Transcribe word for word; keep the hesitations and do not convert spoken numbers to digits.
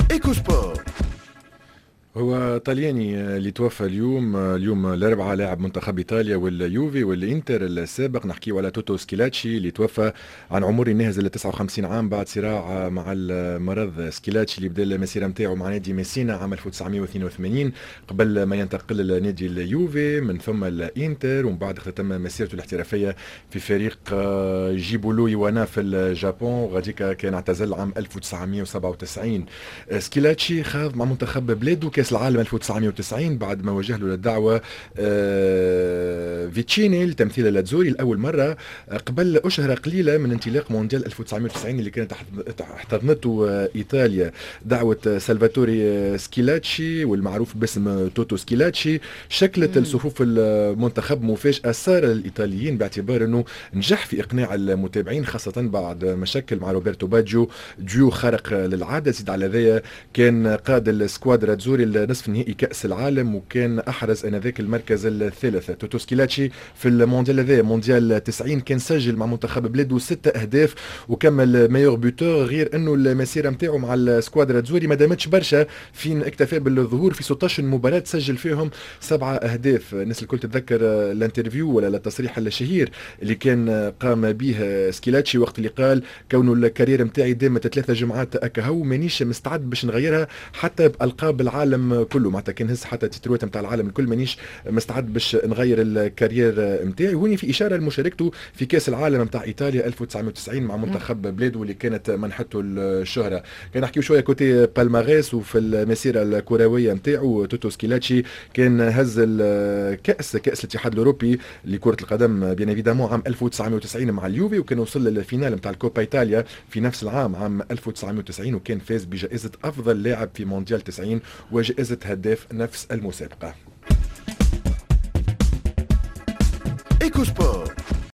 ايكو سبور. هو طلياني اللي توفى اليوم اليوم الاربعاء، لاعب منتخب ايطاليا واليوفي والانتر السابق. نحكيو على توتو سكيلاتشي اللي توفى عن عمر ناهز ل تسعة وخمسين عام بعد صراع مع المرض. سكيلاتشي اللي بدا المسيره نتاعو مع نادي ميسينا عام ألف وتسعمائة واثنين وثمانين قبل ما ينتقل لنادي اليوفي، من ثم الانتر، ومن بعد ختم مسيرته الاحترافيه في فريق جيبولو يوانا في اليابان، وغاديكا كان اعتزل عام ألف وتسعمائة وسبعة وتسعين. سكيلاتشي خاض مع منتخب بلاده كاس العالم ألف وتسعمائة وتسعين بعد ما وجه له الدعوه فيتشيني لتمثيل اللاتزوري لاول مره قبل اشهر قليله من انطلاق مونديال ألف وتسعمائة وتسعين اللي كانت احتضنته ايطاليا. دعوه سالفاتوري سكيلاتشي والمعروف باسم توتو سكيلاتشي شكلت الصفوف المنتخب مفاجاه ساره للايطاليين، باعتبار انه نجح في اقناع المتابعين، خاصه بعد مشاكل مع روبرتو باجيو ديو خارق للعاده. زيد على ذا كان قاد السكواد راتزوري لنصف نهائي كأس العالم، وكان أحرز آنذاك المركز الثالث. توتو سكيلاتشي في المونديال هذا مونديال تسعين كان سجل مع منتخب بلاده ستة أهداف وكمل مايور بوتور، غير أنه المسيرة نتاعو مع السكواد راتزوري ما دامتش برشا، فين اكتفى بالظهور في ستة عشر مباراة سجل فيهم سبعة أهداف. الناس الكل تتذكر الانترفيو ولا التصريح الشهير اللي كان قام به سكيلاتشي وقت اللي قال كونه الكارير نتاعي دامت ثلاثة جمعات أكهو، مانيش مستعد باش نغيرها حتى بألقاب العالم كله، معناتها كان هز حتى تتروات نتاع العالم الكل، مانيش مستعد باش نغير الكارير نتاعي. هوني في اشاره لمشاركته في كاس العالم نتاع ايطاليا ألف وتسعمائة وتسعين مع منتخب بلاده اللي كانت منحته الشهره. كان نحكيو شويه كوتي بالماريس وفي المسيره الكرويه نتاعو. توتو سكيلاتشي كان هز الكاس كاس الاتحاد الاوروبي لكره القدم بيان ايفيدامون عام ألف وتسعمائة وتسعين مع اليوفي، وكان وصل للفينال نتاع الكوبا ايطاليا في نفس العام عام ألف وتسعمائة وتسعين، وكان فاز بجائزه افضل لاعب في مونديال تسعين وجائزة هداف نفس المسابقة. ايكو سبور.